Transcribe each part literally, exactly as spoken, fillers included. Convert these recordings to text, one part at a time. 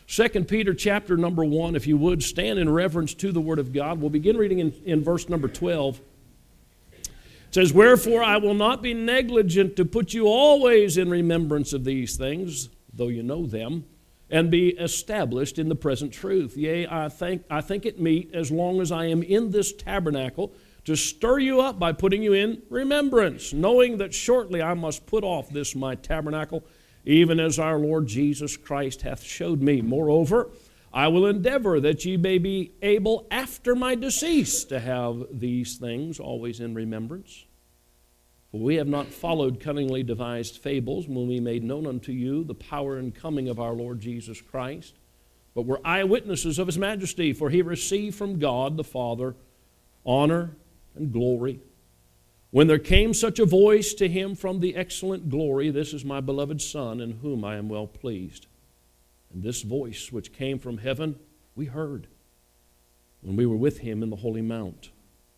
Second Peter chapter number one, if you would, stand in reverence to the Word of God. We'll begin reading in, in verse number twelve. It says, "Wherefore I will not be negligent to put you always in remembrance of these things, though you know them, and be established in the present truth. Yea, I think, I think it meet, as long as I am in this tabernacle, to stir you up by putting you in remembrance, knowing that shortly I must put off this my tabernacle, even as our Lord Jesus Christ hath showed me. Moreover, I will endeavor that ye may be able after my decease to have these things always in remembrance. For we have not followed cunningly devised fables when we made known unto you the power and coming of our Lord Jesus Christ, but were eyewitnesses of his majesty, for he received from God the Father honor and glory. When there came such a voice to him from the excellent glory, This is my beloved Son, in whom I am well pleased. And this voice which came from heaven we heard when we were with him in the holy mount.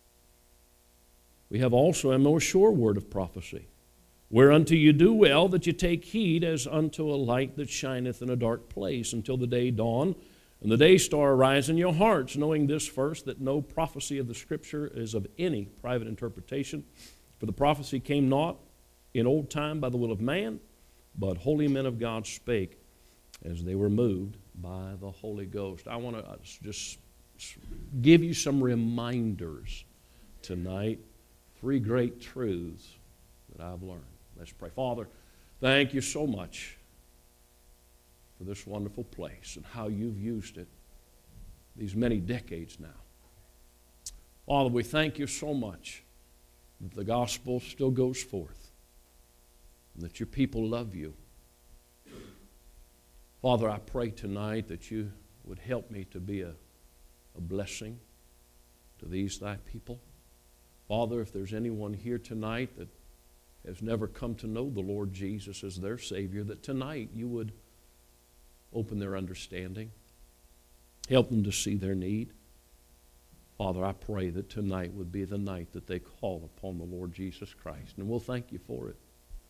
We have also a more sure word of prophecy, whereunto you do well that you take heed as unto a light that shineth in a dark place, until the day dawn and the day star arise in your hearts, knowing this first, that no prophecy of the Scripture is of any private interpretation. For the prophecy came not in old time by the will of man, but holy men of God spake as they were moved by the Holy Ghost." I want to just give you some reminders tonight, three great truths that I've learned. Let's pray. Father, thank you so much for this wonderful place and how you've used it these many decades now. Father, we thank you so much that the gospel still goes forth and that your people love you. Father, I pray tonight that you would help me to be a, a blessing to these thy people. Father, if there's anyone here tonight that has never come to know the Lord Jesus as their Savior, that tonight you would open their understanding, help them to see their need. Father, I pray that tonight would be the night that they call upon the Lord Jesus Christ, and we'll thank you for it.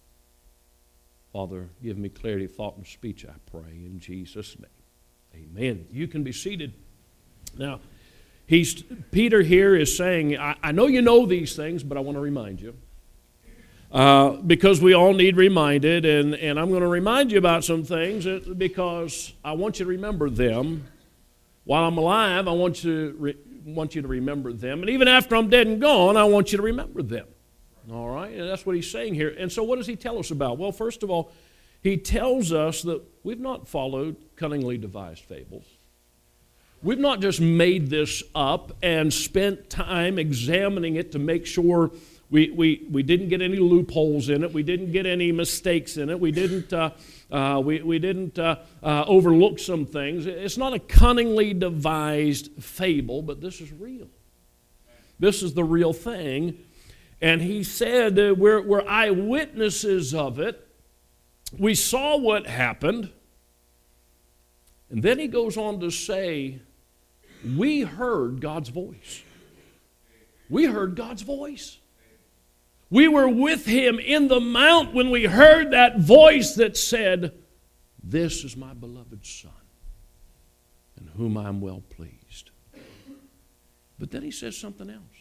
Father, give me clarity of thought and speech, I pray, in Jesus' name. Amen. You can be seated. Now, he's, Peter here is saying, I, I know you know these things, but I want to remind you. Uh, because we all need reminded, and, and I'm going to remind you about some things that, because I want you to remember them. While I'm alive, I want you, to re, want you to remember them. And even after I'm dead and gone, I want you to remember them. All right? And that's what he's saying here. And so what does he tell us about? Well, first of all, he tells us that we've not followed cunningly devised fables. We've not just made this up and spent time examining it to make sure We, we, we didn't get any loopholes in it. We didn't get any mistakes in it. We didn't, uh, uh, we, we didn't uh, uh, overlook some things. It's not a cunningly devised fable, but this is real. This is the real thing. And he said uh, we're, we're eyewitnesses of it. We saw what happened. And then he goes on to say, we heard God's voice. We heard God's voice. We were with him in the mount when we heard that voice that said, "This is my beloved Son, in whom I am well pleased." But then he says something else.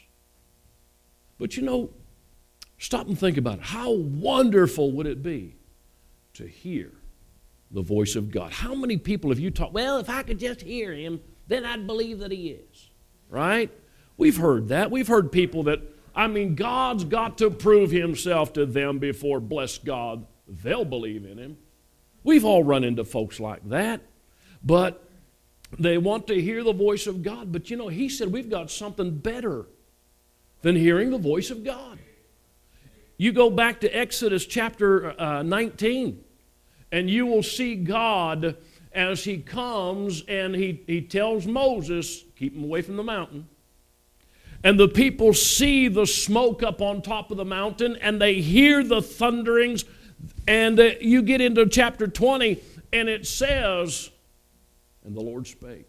But you know, stop and think about it. How wonderful would it be to hear the voice of God? How many people have you taught, well, if I could just hear him, then I'd believe that he is. Right? We've heard that. We've heard people that, I mean, God's got to prove himself to them before, bless God, they'll believe in him. We've all run into folks like that. But they want to hear the voice of God. But you know, he said we've got something better than hearing the voice of God. You go back to Exodus chapter uh, nineteen, and you will see God as he comes and he, he tells Moses, keep him away from the mountain. And the people see the smoke up on top of the mountain, and they hear the thunderings. And uh, you get into chapter twenty, and it says, and the Lord spake.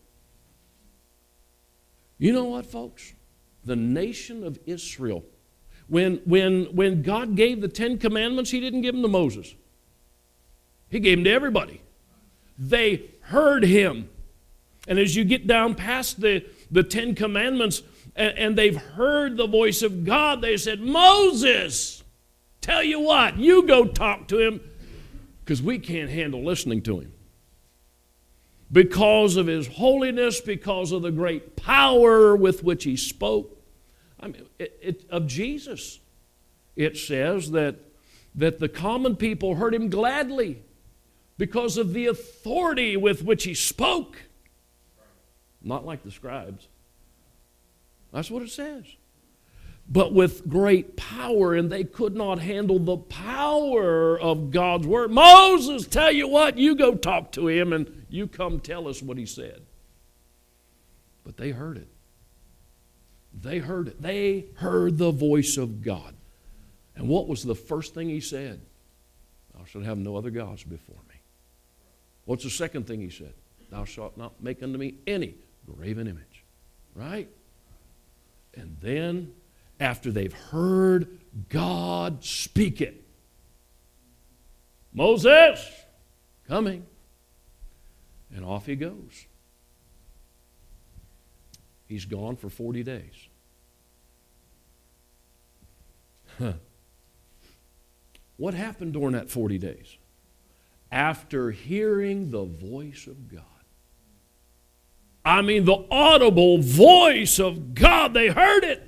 You know what, folks? The nation of Israel, when, when, when God gave the Ten Commandments, he didn't give them to Moses. He gave them to everybody. They heard him. And as you get down past the, the Ten Commandments, and, and they've heard the voice of God, they said, Moses, tell you what, you go talk to him, because we can't handle listening to him. Because of his holiness, because of the great power with which he spoke. I mean, it, it, of Jesus, it says that, that the common people heard him gladly because of the authority with which he spoke. Not like the scribes. That's what it says. But with great power, and they could not handle the power of God's word. Moses, tell you what, you go talk to him and you come tell us what he said. But they heard it. They heard it. They heard the voice of God. And what was the first thing he said? Thou shalt have no other gods before me. What's the second thing he said? Thou shalt not make unto me any graven image. Right? And then, after they've heard God speak it, Moses, coming. And off he goes. He's gone for forty days. Huh. What happened during that forty days? After hearing the voice of God. I mean, the audible voice of God, they heard it.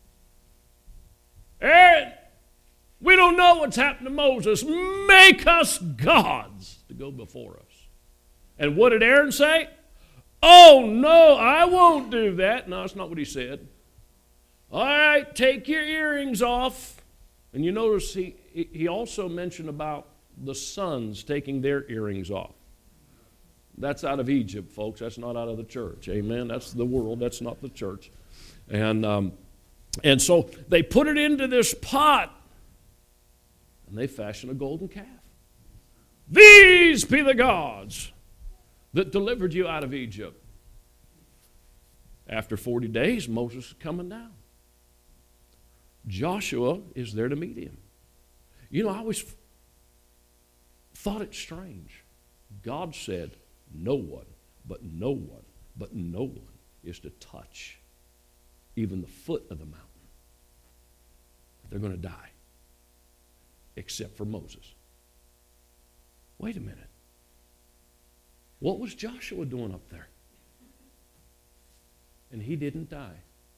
Aaron, we don't know what's happened to Moses. Make us gods to go before us. And what did Aaron say? Oh, no, I won't do that. No, that's not what he said. All right, take your earrings off. And you notice he, he also mentioned about the sons taking their earrings off. That's out of Egypt, folks. That's not out of the church. Amen. That's the world. That's not the church. And, um, and so they put it into this pot, and they fashioned a golden calf. These be the gods that delivered you out of Egypt. After forty days, Moses is coming down. Joshua is there to meet him. You know, I always thought it strange. God said, no one, but no one, but no one is to touch even the foot of the mountain. They're going to die, except for Moses. Wait a minute. What was Joshua doing up there? And he didn't die.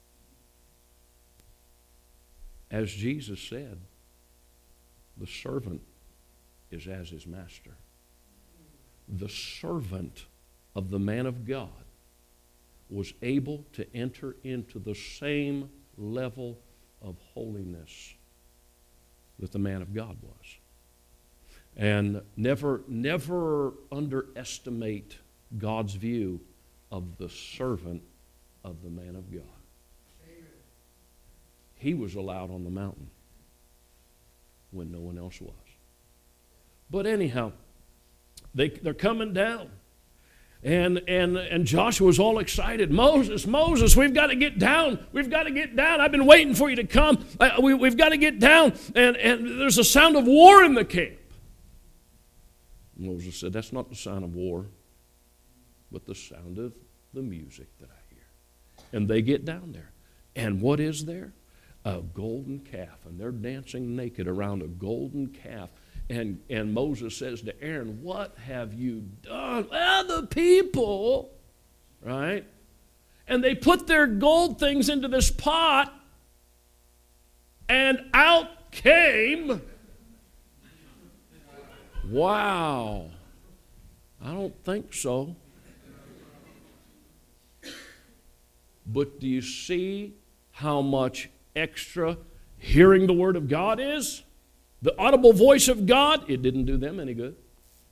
As Jesus said, the servant is as his master. The servant of the man of God was able to enter into the same level of holiness that the man of God was. And never, never underestimate God's view of the servant of the man of God. Amen. He was allowed on the mountain when no one else was. But anyhow, they, they're coming down. And, and, and Joshua's all excited. Moses, Moses, we've got to get down. We've got to get down. I've been waiting for you to come. Uh, we, we've got to get down. And, and there's a sound of war in the camp. Moses said, that's not the sound of war, but the sound of the music that I hear. And they get down there. And what is there? A golden calf. And they're dancing naked around a golden calf. And, and Moses says to Aaron, what have you done? Well, the people, right? And they put their gold things into this pot, and out came, wow, I don't think so. But do you see how much extra hearing the Word of God is? The audible voice of God, it didn't do them any good.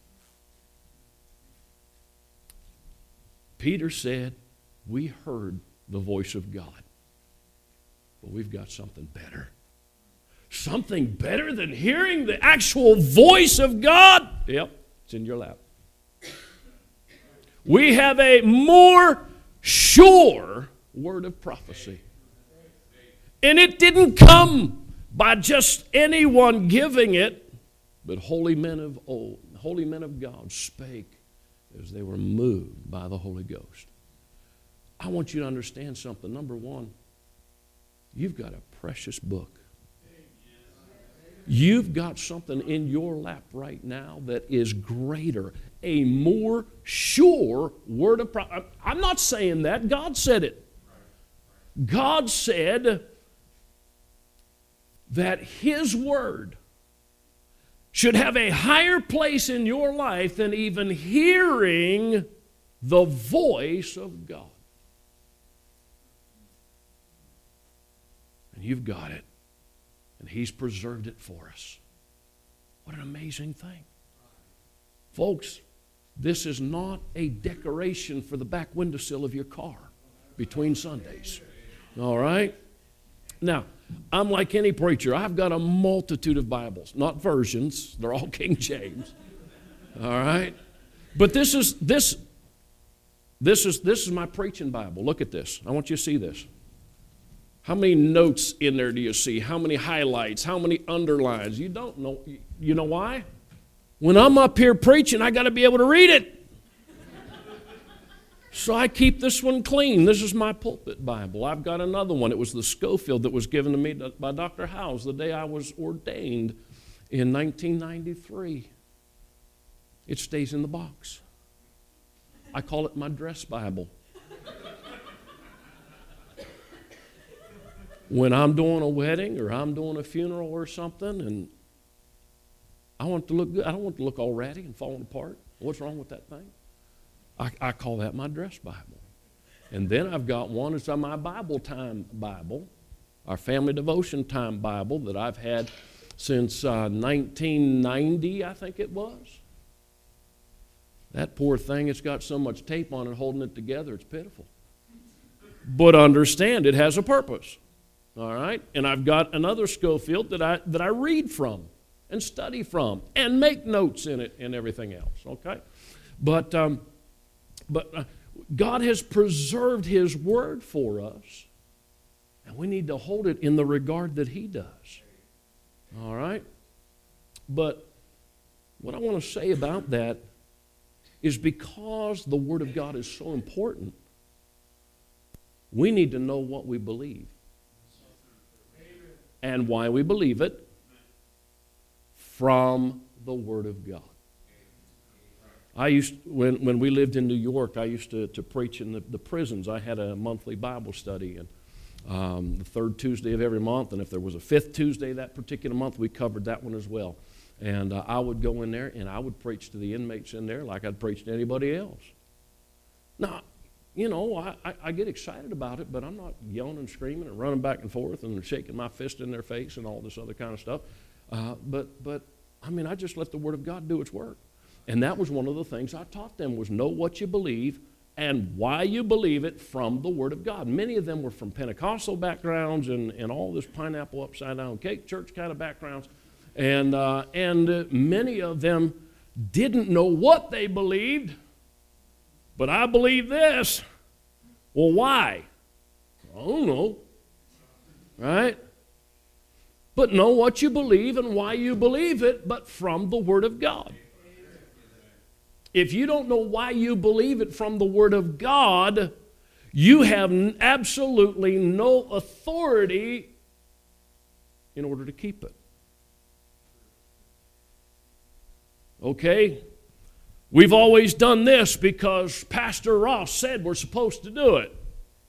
Peter said, we heard the voice of God, but we've got something better. Something better than hearing the actual voice of God? Yep, it's in your lap. We have a more sure word of prophecy. And it didn't come by just anyone giving it, but holy men of old, holy men of God spake as they were moved by the Holy Ghost. I want you to understand something. Number one, you've got a precious book. You've got something in your lap right now that is greater, a more sure word of prophecy. I'm not saying that. God said it. God said that His word should have a higher place in your life than even hearing the voice of God. And you've got it. And He's preserved it for us. What an amazing thing. Folks, this is not a decoration for the back windowsill of your car between Sundays. All right? Now, I'm like any preacher. I've got a multitude of Bibles. Not versions. They're all King James. All right? But this is this this is this is my preaching Bible. Look at this. I want you to see this. How many notes in there do you see? How many highlights? How many underlines? You don't know. You know why? When I'm up here preaching, I got to be able to read it. So I keep this one clean. This is my pulpit Bible. I've got another one. It was the Schofield that was given to me by Doctor Howes the day I was ordained in nineteen ninety-three. It stays in the box. I call it my dress Bible. When I'm doing a wedding or I'm doing a funeral or something and I want it to look good, I don't want it to look all ratty and falling apart. What's wrong with that thing? I, I call that my dress Bible. And then I've got one that's my Bible time Bible, our family devotion time Bible that I've had since uh, nineteen ninety, I think it was. That poor thing, it's got so much tape on it holding it together, it's pitiful. But understand, it has a purpose. All right? And I've got another Schofield that I, that I read from and study from and make notes in it and everything else, okay? But, um, but uh, God has preserved His word for us, and we need to hold it in the regard that He does. All right? But what I want to say about that is because the Word of God is so important, we need to know what we believe and why we believe it from the Word of God. I used, when, when we lived in New York, I used to, to preach in the, the prisons. I had a monthly Bible study, and um, the third Tuesday of every month, and if there was a fifth Tuesday that particular month, we covered that one as well. And uh, I would go in there, and I would preach to the inmates in there like I'd preach to anybody else. Now, you know, I, I, I get excited about it, but I'm not yelling and screaming and running back and forth and shaking my fist in their face and all this other kind of stuff. Uh, but, but, I mean, I just let the Word of God do its work. And that was one of the things I taught them was know what you believe and why you believe it from the Word of God. Many of them were from Pentecostal backgrounds and, and all this pineapple upside down cake church kind of backgrounds. And, uh, and uh, many of them didn't know what they believed, but I believe this. Well, why? I don't know. Right? But know what you believe and why you believe it, but from the Word of God. If you don't know why you believe it from the Word of God, you have absolutely no authority in order to keep it. Okay? We've always done this because Pastor Ross said we're supposed to do it.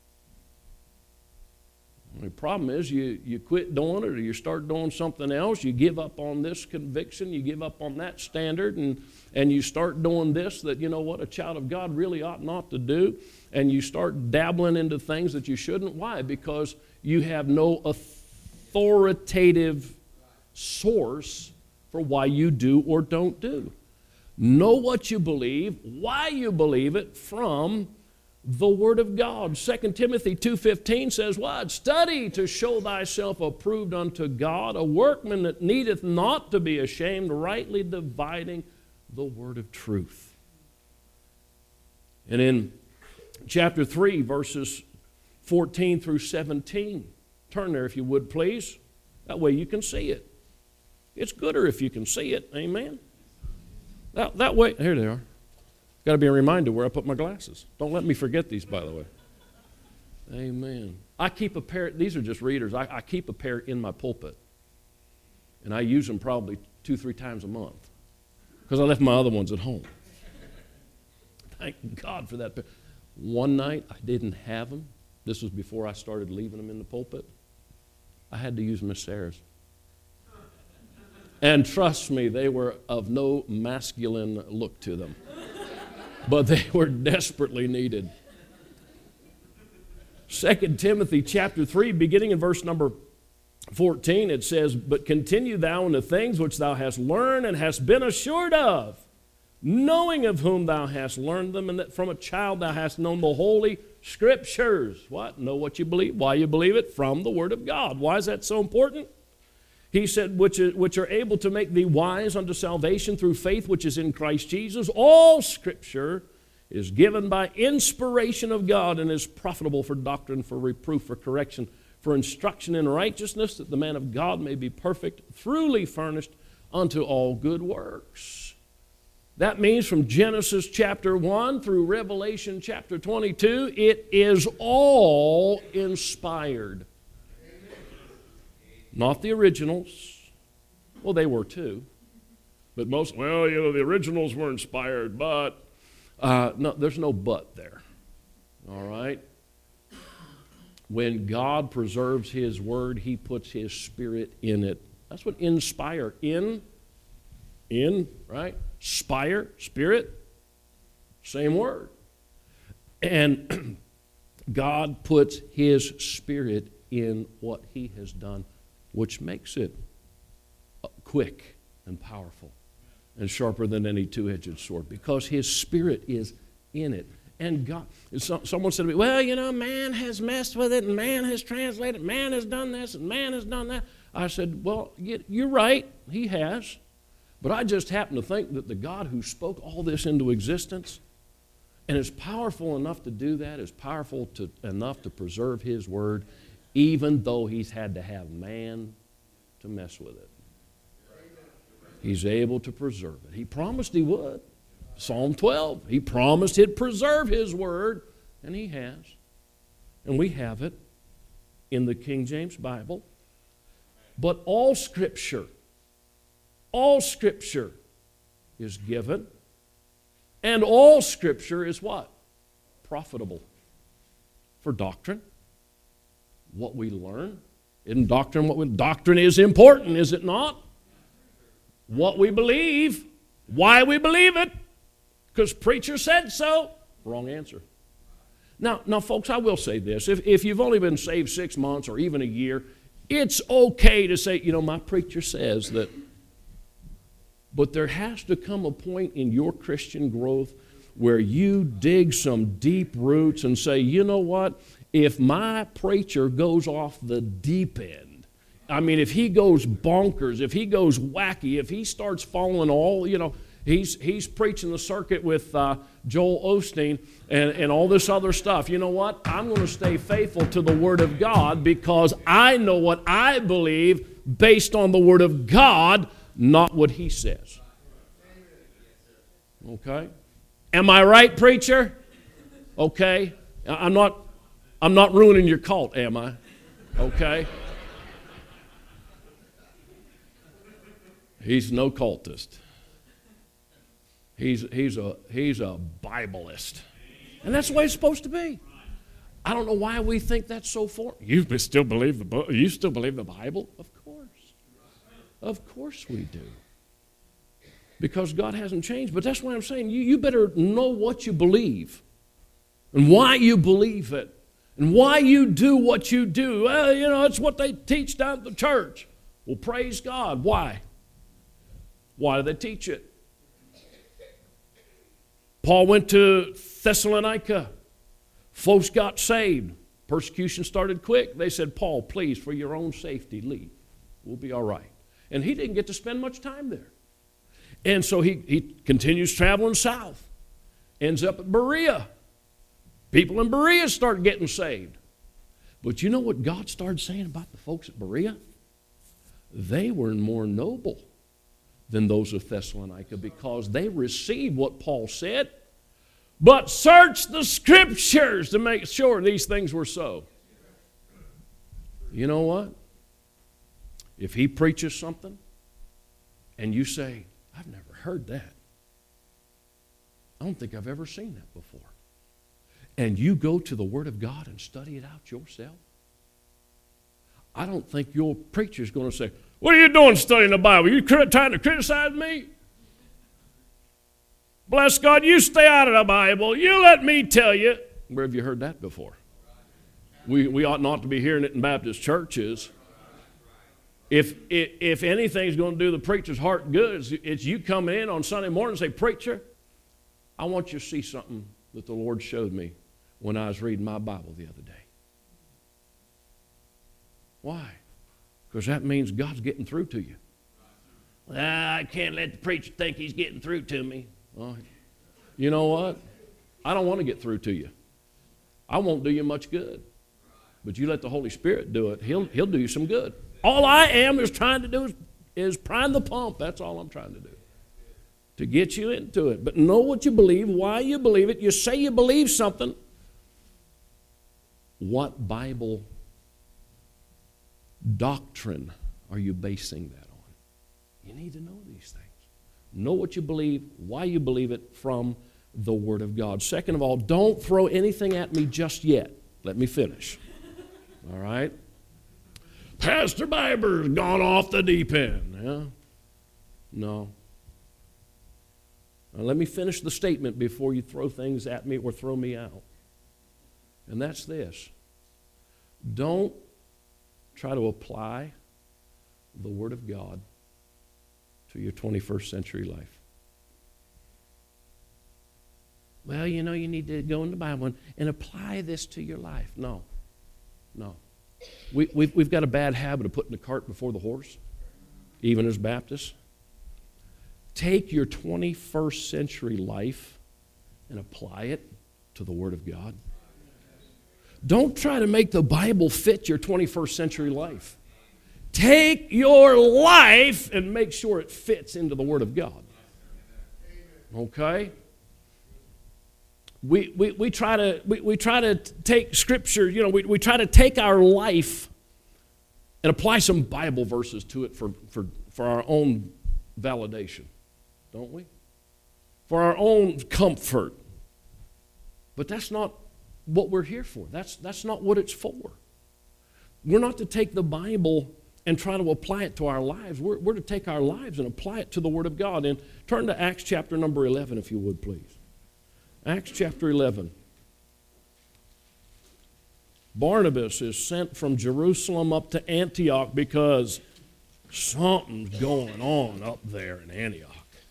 The problem is you, you quit doing it or you start doing something else. You give up on this conviction. You give up on that standard and, and you start doing this that, you know what, a child of God really ought not to do. And you start dabbling into things that you shouldn't. Why? Because you have no authoritative source for why you do or don't do. Know what you believe, why you believe it from the Word of God. Second Timothy two fifteen says what? Study to show thyself approved unto God, a workman that needeth not to be ashamed, rightly dividing the word of truth. And in chapter three, verses fourteen through seventeen, turn there if you would, please. That way you can see it. It's gooder if you can see it. Amen. That, that way, here they are. Got to be a reminder where I put my glasses. Don't let me forget these, by the way. Amen. I keep a pair, these are just readers. I, I keep a pair in my pulpit. And I use them probably two, three times a month. Because I left my other ones at home. Thank God for that. One night I didn't have them. This was before I started leaving them in the pulpit. I had to use Miss Sarah's. And trust me, they were of no masculine look to them. But they were desperately needed. Second Timothy chapter three, beginning in verse number fourteen, it says, "But continue thou in the things which thou hast learned and hast been assured of, knowing of whom thou hast learned them, and that from a child thou hast known the holy Scriptures." What? Know what you believe. Why you believe it? From the Word of God. Why is that so important? He said, which, is, which are able to make thee wise unto salvation through faith which is in Christ Jesus. All Scripture is given by inspiration of God and is profitable for doctrine, for reproof, for correction, for instruction in righteousness, that the man of God may be perfect, truly furnished unto all good works. That means from Genesis chapter one through Revelation chapter twenty-two, it is all inspired. Not the originals. Well, they were too. But most, well, you know, the originals were inspired, but, uh, no, there's no but there. All right? When God preserves His Word, He puts His Spirit in it. That's what inspire, in, in, right? Spire, Spirit, same word. And God puts His Spirit in what He has done, which makes it quick and powerful and sharper than any two-edged sword, because His Spirit is in it. And God, someone said to me, well, you know, man has messed with it, and man has translated, man has done this, and man has done that. I said, well, you're right, he has. But I just happen to think that the God who spoke all this into existence and is powerful enough to do that, is powerful to, enough to preserve His Word, even though He's had to have man to mess with it. He's able to preserve it. He promised He would. Psalm twelve, He promised He'd preserve His Word, and He has. And we have it in the King James Bible. But all Scripture, all Scripture is given, and all Scripture is what? Profitable for doctrine. What we learn. Isn't doctrine what we, doctrine is important, is it not? What we believe, why we believe it, because preacher said so. Wrong answer. Now, now, folks, I will say this. If, if you've only been saved six months or even a year, it's okay to say, you know, my preacher says that. But there has to come a point in your Christian growth where you dig some deep roots and say, you know what? If my preacher goes off the deep end, I mean, if he goes bonkers, if he goes wacky, if he starts following all, you know, he's he's preaching the circuit with uh, Joel Osteen and, and all this other stuff. You know what? I'm going to stay faithful to the Word of God because I know what I believe based on the Word of God, not what he says. Okay? Am I right, preacher? Okay. I'm not I'm not ruining your cult, am I? Okay. He's no cultist. He's he's a he's a Bibleist. And that's the way it's supposed to be. I don't know why we think that's so foreign. You still believe the book? You still believe the Bible? Of course. Of course we do. Because God hasn't changed. But that's why I'm saying you, you better know what you believe and why you believe it and why you do what you do. Well, you know, it's what they teach down at the church. Well, praise God. Why? Why do they teach it? Paul went to Thessalonica. Folks got saved. Persecution started quick. They said, Paul, please, for your own safety, leave. We'll be all right. And he didn't get to spend much time there. And so he, he continues traveling south. Ends up at Berea. People in Berea start getting saved. But you know what God started saying about the folks at Berea? They were more noble than those of Thessalonica because they received what Paul said. but search the Scriptures to make sure these things were so. You know what? If he preaches something and you say, I've never heard that. I don't think I've ever seen that before. And you go to the Word of God and study it out yourself, I don't think your preacher's going to say, what are you doing studying the Bible? You trying to criticize me? Bless God, you stay out of the Bible. You let me tell you. Where have you heard that before? We, we ought not to be hearing it in Baptist churches. If, if, if anything's going to do the preacher's heart good, it's, it's you coming in on Sunday morning and say, preacher, I want you to see something that the Lord showed me when I was reading my Bible the other day. Why? Because that means God's getting through to you. Ah, I can't let the preacher think he's getting through to me. Well, you know what? I don't want to get through to you. I won't do you much good. But you let the Holy Spirit do it. He'll, he'll do you some good. All I am is trying to do is, is prime the pump. That's all I'm trying to do. To get you into it. But know what you believe, why you believe it. You say you believe something. What Bible doctrine are you basing that on? You need to know these things. Know what you believe, why you believe it from the Word of God. Second of all, don't throw anything at me just yet. Let me finish. All right? Pastor Biber's gone off the deep end. Yeah? No. Now, let me finish the statement before you throw things at me or throw me out. And that's this. Don't try to apply the Word of God to your twenty-first century life. Well, you know, you need to go in the Bible and, and apply this to your life. No. No. We, we've, we've got a bad habit of putting the cart before the horse, even as Baptists. Take your twenty-first century life and apply it to the Word of God. Don't try to make the Bible fit your twenty-first century life. Take your life and make sure it fits into the Word of God. Okay? We, we, we, try to, we, we try to take Scripture, you know, we, we try to take our life and apply some Bible verses to it for, for, for our own validation, don't we? For our own comfort. But that's not what we're here for. That's, that's not what it's for. We're not to take the Bible and try to apply it to our lives. We're, we're to take our lives and apply it to the Word of God. And turn to Acts chapter number eleven, if you would, please. Acts chapter eleven. Barnabas is sent from Jerusalem up to Antioch because something's going on up there in Antioch.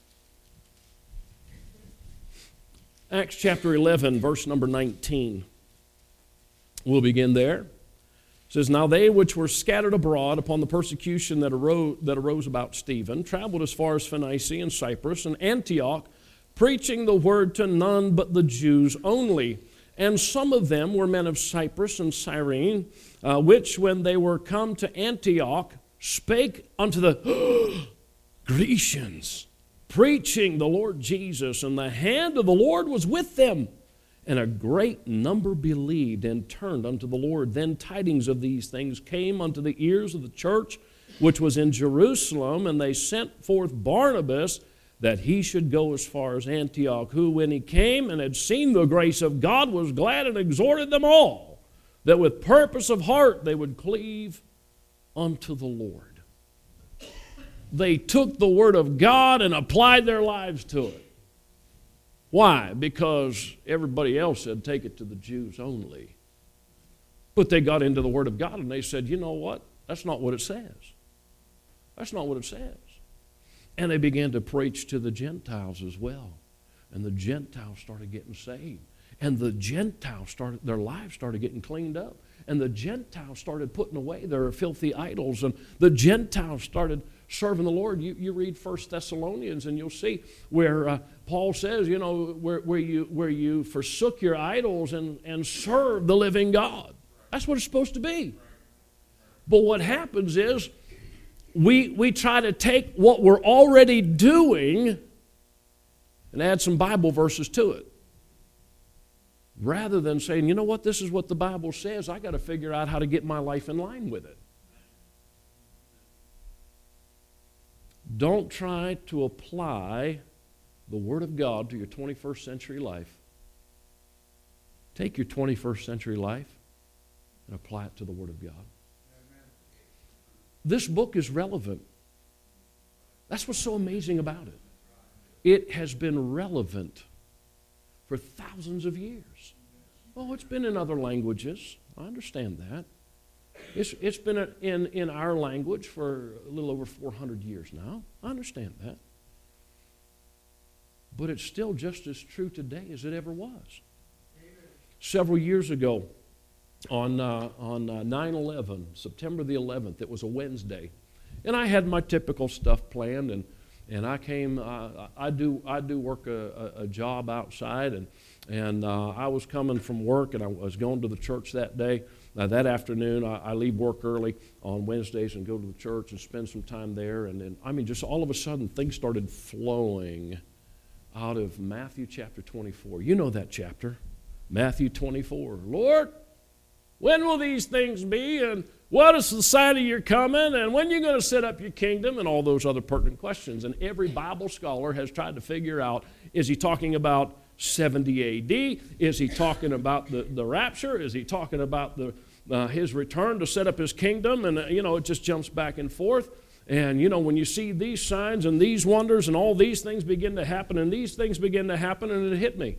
Acts chapter eleven, verse number nineteen. We'll begin there. It says, now they which were scattered abroad upon the persecution that arose, that arose about Stephen traveled as far as Phoenicia and Cyprus and Antioch, preaching the word to none but the Jews only. And some of them were men of Cyprus and Cyrene, uh, which when they were come to Antioch, spake unto the Grecians, preaching the Lord Jesus, and the hand of the Lord was with them. And a great number believed and turned unto the Lord. Then tidings of these things came unto the ears of the church, which was in Jerusalem, and they sent forth Barnabas, that he should go as far as Antioch, who, when he came and had seen the grace of God, was glad and exhorted them all, that with purpose of heart they would cleave unto the Lord. They took the Word of God and applied their lives to it. Why? Because everybody else said, take it to the Jews only. But they got into the Word of God and they said, you know what? That's not what it says. That's not what it says. And they began to preach to the Gentiles as well. And the Gentiles started getting saved. And the Gentiles started, their lives started getting cleaned up. And the Gentiles started putting away their filthy idols. And the Gentiles started serving the Lord. You, you read First Thessalonians and you'll see where uh, Paul says, you know, where, where, you, where you forsook your idols and, and serve the living God. That's what it's supposed to be. But what happens is we, we try to take what we're already doing and add some Bible verses to it. rather than saying, you know what, this is what the Bible says, I got to figure out how to get my life in line with it. Don't try to apply the Word of God to your twenty-first century life. Take your twenty-first century life and apply it to the Word of God. This book is relevant. That's what's so amazing about it. It has been relevant for thousands of years. Oh, it's been in other languages. I understand that. It's, it's been in, in our language for a little over four hundred years now. I understand that. But it's still just as true today as it ever was. Amen. Several years ago, on, uh, on uh, nine eleven, September the eleventh, it was a Wednesday, and I had my typical stuff planned, and, and I came, uh, I, do, I do work a, a, a job outside, and, and uh, I was coming from work, and I was going to the church that day. Uh, that afternoon, I, I leave work early on Wednesdays and go to the church and spend some time there, and then, I mean, just all of a sudden, things started flowing out of Matthew chapter twenty-four. You know that chapter, Matthew twenty-four. Lord, when will these things be, and what is the sign of your coming, and when are you going to set up your kingdom, and all those other pertinent questions. And every Bible scholar has tried to figure out, is he talking about seventy A D? Is he talking about the, the rapture? Is he talking about the uh, his return to set up his kingdom? And, uh, you know, it just jumps back and forth. And, you know, when you see these signs and these wonders and all these things begin to happen and these things begin to happen, and it hit me.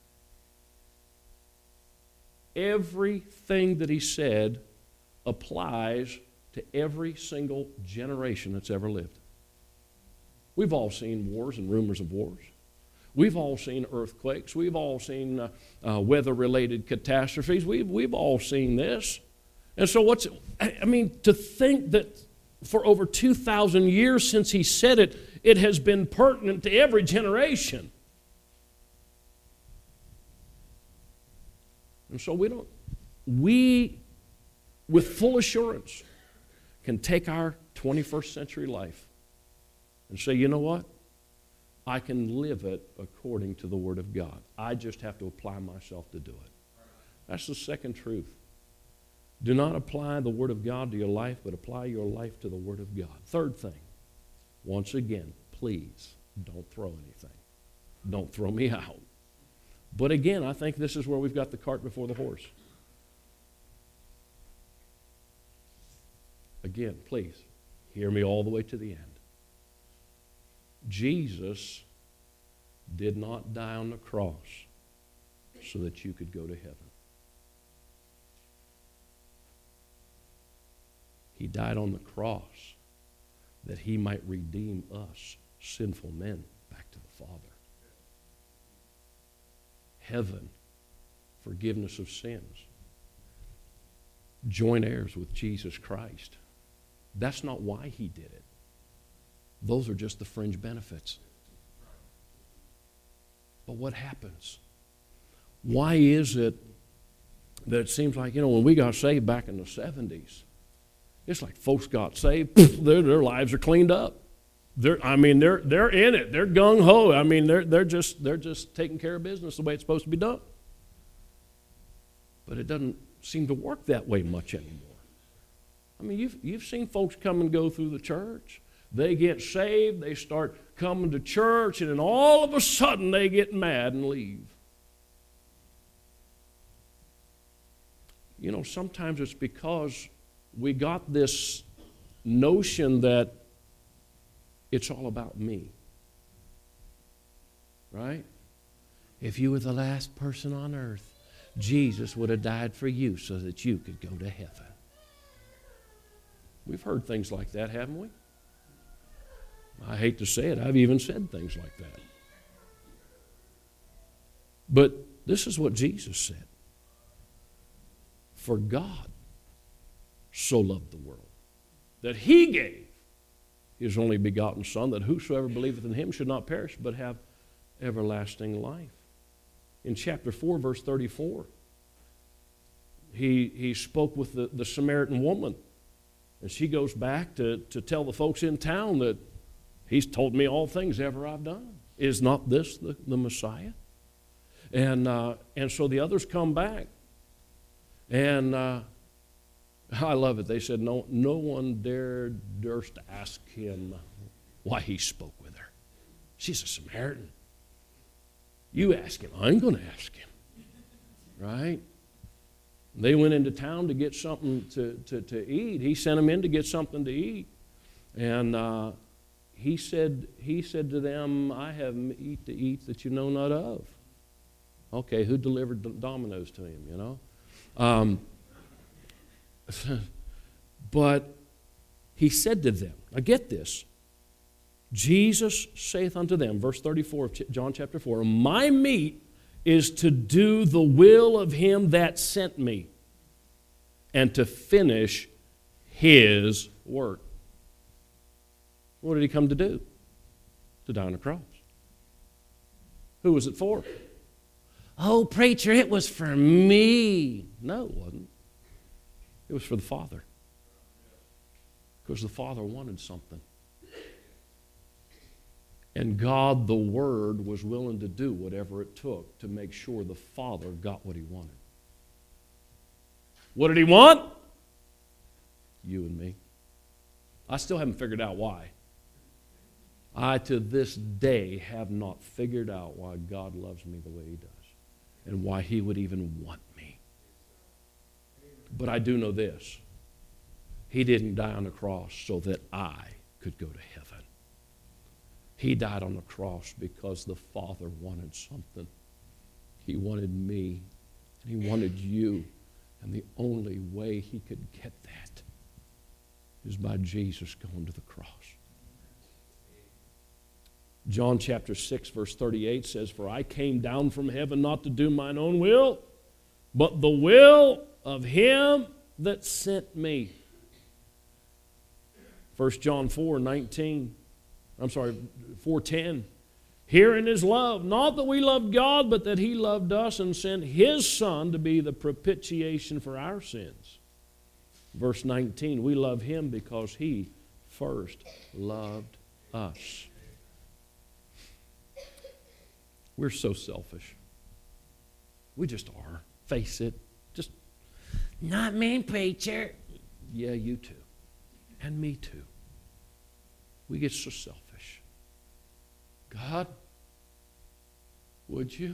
Everything that he said applies to every single generation that's ever lived. We've all seen wars and rumors of wars. We've all seen earthquakes. We've all seen uh, uh, weather-related catastrophes. We've, we've all seen this. And so what's, I mean, to think that for over two thousand years since he said it, it has been pertinent to every generation. And so we don't, we, with full assurance, can take our twenty-first century life and say, you know what? I can live it according to the Word of God. I just have to apply myself to do it. That's the second truth. Do not apply the Word of God to your life, but apply your life to the Word of God. Third thing, once again, please don't throw anything. Don't throw me out. But again, I think this is where we've got the cart before the horse. Again, please, hear me all the way to the end. Jesus did not die on the cross so that you could go to heaven. He died on the cross that he might redeem us, sinful men, back to the Father. Heaven, forgiveness of sins, joint heirs with Jesus Christ. That's not why he did it. Those are just the fringe benefits. But what happens? Why is it that it seems like, you know, when we got saved back in the seventies, it's like folks got saved, their, their lives are cleaned up. They're, I mean, they're they're in it. They're gung ho. I mean, they're they're just they're just taking care of business the way it's supposed to be done. But it doesn't seem to work that way much anymore. I mean, you've you've seen folks come and go through the church. They get saved. They start coming to church, and then all of a sudden they get mad and leave. You know, sometimes it's because we got this notion that it's all about me. Right? If you were the last person on earth, Jesus would have died for you so that you could go to heaven. We've heard things like that, haven't we? I hate to say it, I've even said things like that. But this is what Jesus said. For God so loved the world that he gave his only begotten Son, that whosoever believeth in him should not perish, but have everlasting life. In chapter four, verse thirty-four, he, he spoke with the, the Samaritan woman, and she goes back to, to tell the folks in town that he's told me all things ever I've done. Is not this the, the Messiah? And, uh, and so the others come back. And uh, I love it. They said, no, no one dared durst ask him why he spoke with her. She's a Samaritan. You ask him. I ain't going to ask him. Right? They went into town to get something to, to, to eat. He sent them in to get something to eat. And uh, he said, he said to them, I have meat to eat that you know not of. Okay, who delivered the Dominoes to him, you know? Um, but he said to them, now get this, Jesus saith unto them, verse thirty-four of John chapter four, my meat is to do the will of him that sent me and to finish his work. What did he come to do? To die on the cross. Who was it for? Oh, preacher, it was for me. No, it wasn't. It was for the Father. Because the Father wanted something. And God, the Word, was willing to do whatever it took to make sure the Father got what he wanted. What did he want? You and me. I still haven't figured out why. I, to this day, have not figured out why God loves me the way he does and why he would even want me. But I do know this. He didn't die on the cross so that I could go to heaven. He died on the cross because the Father wanted something. He wanted me, and he wanted you. And the only way he could get that is by Jesus going to the cross. John chapter six, verse thirty-eight says, for I came down from heaven not to do mine own will, but the will of him that sent me. First John four, nineteen, I'm sorry, four ten. Herein is love, not that we loved God, but that he loved us and sent his Son to be the propitiation for our sins. Verse nineteen, we love him because he first loved us. We're so selfish. We just are. Face it. Just, not me, preacher. Yeah, you too. And me too. We get so selfish. God, would you?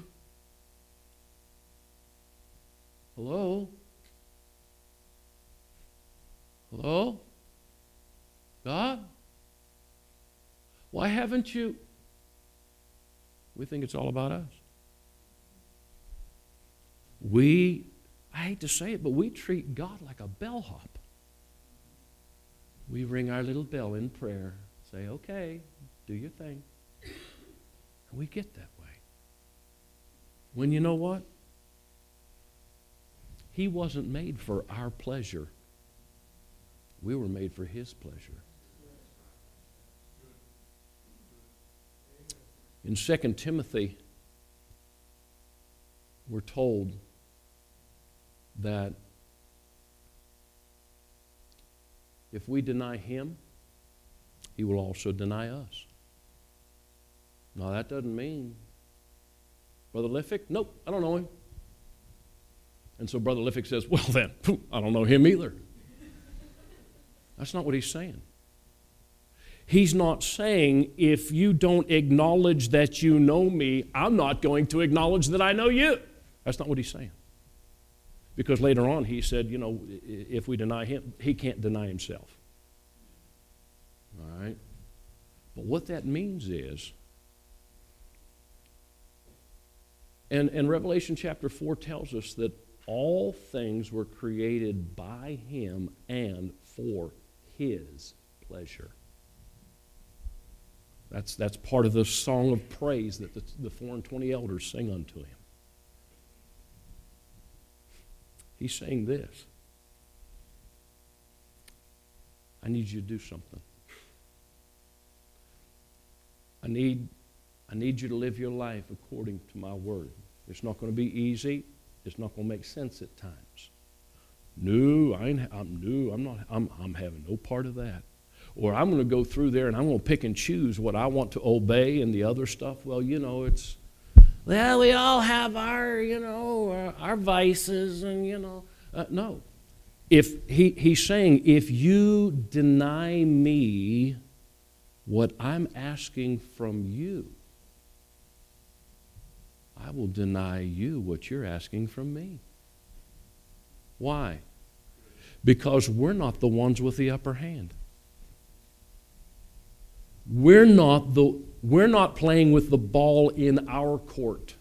Hello? Hello? God? Why haven't you? We think it's all about us. We, I hate to say it, but we treat God like a bellhop. We ring our little bell in prayer, say, okay, do your thing. And we get that way. When you know what? He wasn't made for our pleasure. We were made for his pleasure. In Second Timothy, we're told that if we deny him, he will also deny us. Now, that doesn't mean, Brother Liffick, nope, I don't know him. And so Brother Liffick says, well then, I don't know him either. That's not what he's saying. He's not saying, if you don't acknowledge that you know me, I'm not going to acknowledge that I know you. That's not what he's saying. Because later on he said, you know, if we deny him, he can't deny himself. All right? But what that means is, and, and Revelation chapter four tells us that all things were created by him and for his pleasure. That's, that's part of the song of praise that the, the four and twenty elders sing unto him. He's saying this. I need you to do something. I need, I need you to live your life according to my word. It's not going to be easy. It's not going to make sense at times. No, I ain't, I'm no, I'm not. I'm, I'm having no part of that. Or I'm going to go through there and I'm going to pick and choose what I want to obey and the other stuff. Well, you know, it's well, we all have our, you know, our, our vices and, you know. Uh, no. If he, he's saying, if you deny me what I'm asking from you, I will deny you what you're asking from me. Why? Because we're not the ones with the upper hand. We're not the we're not playing with the ball in our court.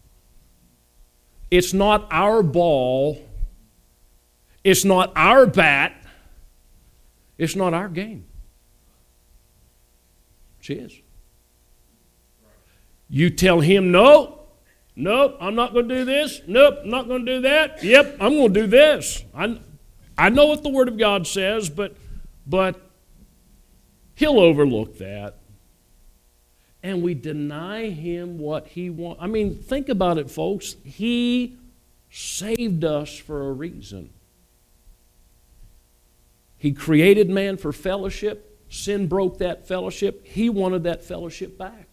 It's not our ball. It's not our bat. It's not our game. It's his. You tell him, no, nope, I'm not going to do this. Nope, I'm not going to do that. Yep, I'm going to do this. I, I know what the Word of God says, but, but he'll overlook that. And we deny him what he wants. I mean, think about it, folks. He saved us for a reason. He created man for fellowship. Sin broke that fellowship. He wanted that fellowship back.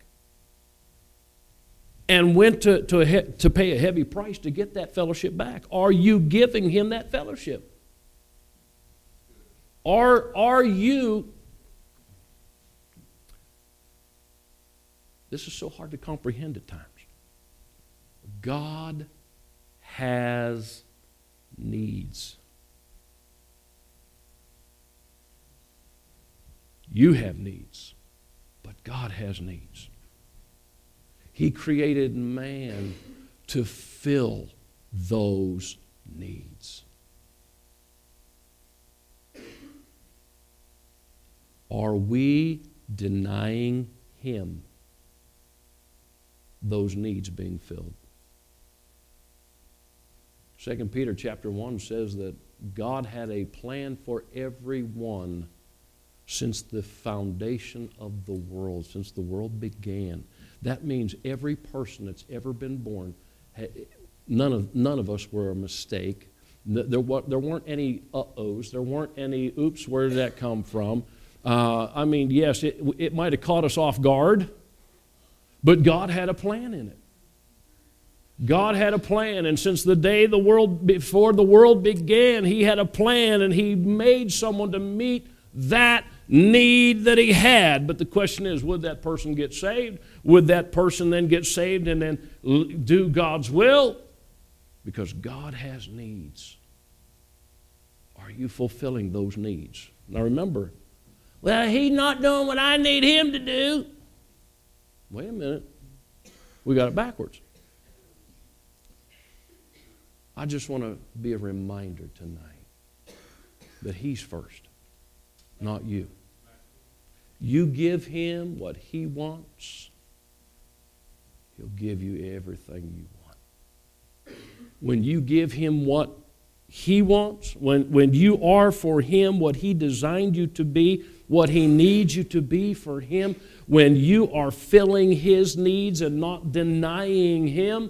And went to, to, a, to pay a heavy price to get that fellowship back. Are you giving him that fellowship? Are, are you... This is so hard to comprehend at times. God has needs. You have needs, but God has needs. He created man to fill those needs. Are we denying him those needs being filled? Second Peter chapter one says that God had a plan for everyone since the foundation of the world, since the world began. That means every person that's ever been born, none of, none of us were a mistake. There, there weren't any uh-ohs. There weren't any, oops, where did that come from? Uh, I mean, yes, it, it might have caught us off guard, but God had a plan in it. God had a plan, and since the day the world, before the world began, he had a plan, and he made someone to meet that need that he had. But the question is, would that person get saved? Would that person then get saved and then do God's will? Because God has needs. Are you fulfilling those needs? Now remember, well, he's not doing what I need him to do. Wait a minute. We got it backwards. I just want to be a reminder tonight that he's first, not you. You give him what he wants, he'll give you everything you want. When you give him what he wants, when, when you are for him what he designed you to be, what he needs you to be for him, when you are filling his needs and not denying him,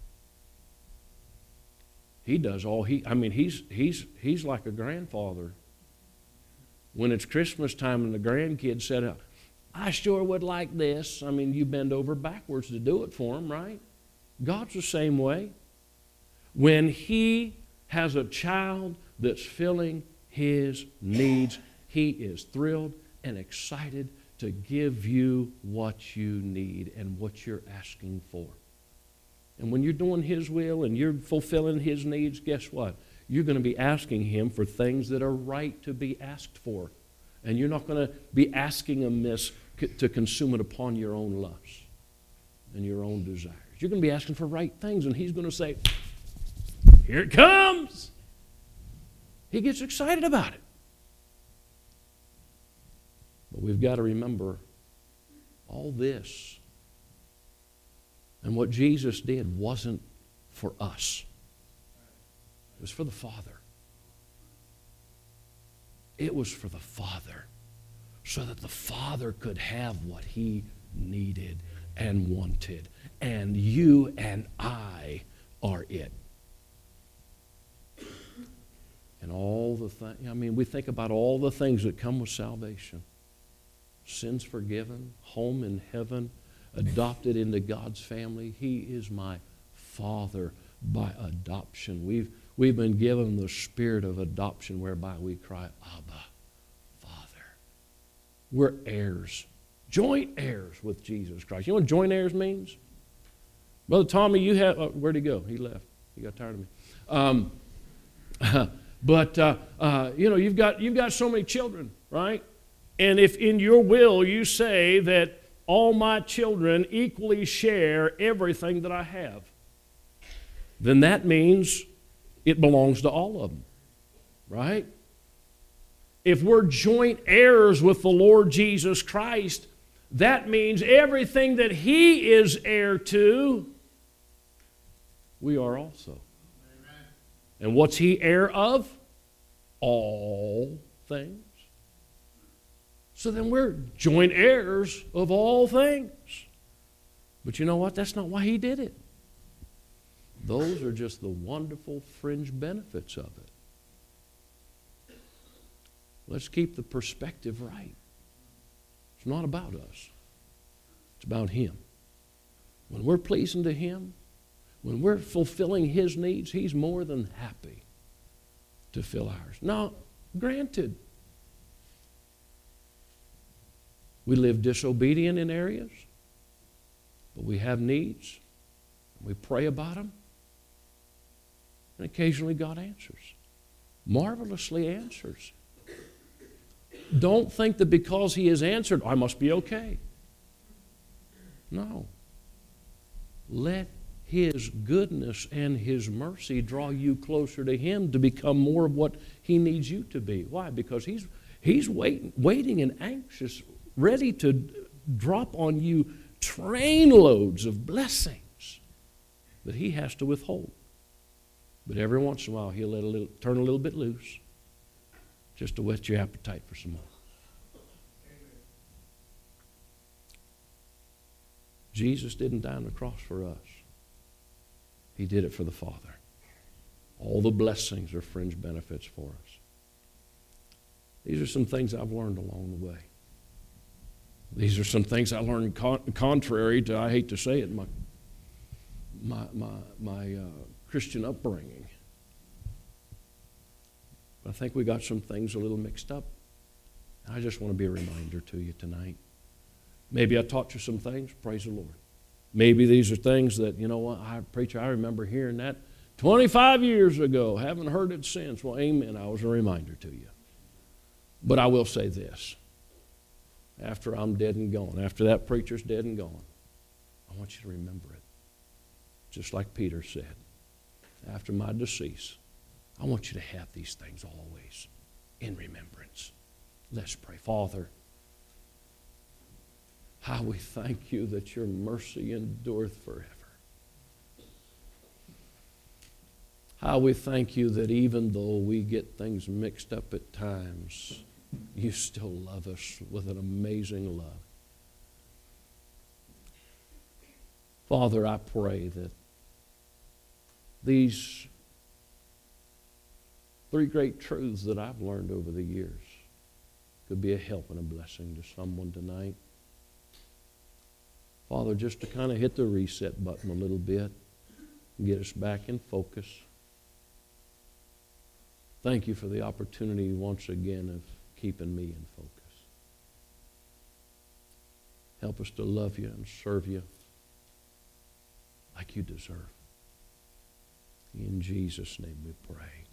he does all he, I mean, he's, he's, he's like a grandfather. When it's Christmas time and the grandkids said, I sure would like this. I mean, you bend over backwards to do it for them, right? God's the same way. When he has a child that's filling his needs, he is thrilled and excited to give you what you need and what you're asking for. And when you're doing his will and you're fulfilling his needs, guess what? You're going to be asking him for things that are right to be asked for. And you're not going to be asking amiss to consume it upon your own lusts and your own desires. You're going to be asking for right things, and he's going to say, here it comes. He gets excited about it. But we've got to remember all this. And what Jesus did wasn't for us. It was for the Father. It was for the Father, so that the Father could have what he needed and wanted. And you and I are it. And all the things, I mean, we think about all the things that come with salvation. Sins forgiven, home in heaven, adopted into God's family. He is my Father by adoption. We've, we've been given the spirit of adoption whereby we cry, Abba, Father. We're heirs, joint heirs with Jesus Christ. You know what joint heirs means? Brother Tommy, you have, uh, where'd he go? He left. He got tired of me. Um, but, uh, uh, you know, you've got, you've got so many children, right? And if in your will you say that all my children equally share everything that I have, then that means it belongs to all of them, right? If we're joint heirs with the Lord Jesus Christ, that means everything that He is heir to, we are also. Amen. And what's He heir of? All things. So then we're joint heirs of all things. But you know what? That's not why He did it. Those are just the wonderful fringe benefits of it. Let's keep the perspective right. It's not about us. It's about Him. When we're pleasing to Him, when we're fulfilling His needs, He's more than happy to fill ours. Now, granted, we live disobedient in areas, but we have needs. We pray about them. And occasionally God answers. Marvelously answers. Don't think that because He has answered, I must be okay. No. Let His goodness and His mercy draw you closer to Him to become more of what He needs you to be. Why? Because He's, he's waiting, waiting and anxious, ready to drop on you trainloads of blessings that He has to withhold. But every once in a while, He'll let a little, turn a little bit loose just to whet your appetite for some more. Jesus didn't die on the cross for us. He did it for the Father. All the blessings are fringe benefits for us. These are some things I've learned along the way. These are some things I learned con- contrary to, I hate to say it, my, my, my, my uh, Christian upbringing. But I think we got some things a little mixed up. I just want to be a reminder to you tonight. Maybe I taught you some things. Praise the Lord. Maybe these are things that, you know what, I, preacher, I remember hearing that twenty-five years ago. Haven't heard it since. Well, amen. I was a reminder to you. But I will say this. After I'm dead and gone, after that preacher's dead and gone, I want you to remember it. Just like Peter said, after my decease, I want you to have these things always in remembrance. Let's pray. Father, how we thank you that your mercy endureth forever. How we thank you that even though we get things mixed up at times, you still love us with an amazing love. Father, I pray that these three great truths that I've learned over the years could be a help and a blessing to someone tonight. Father, just to kind of hit the reset button a little bit and get us back in focus. Thank you for the opportunity once again of keeping me in focus. Help us to love you and serve you like you deserve. In Jesus' name we pray.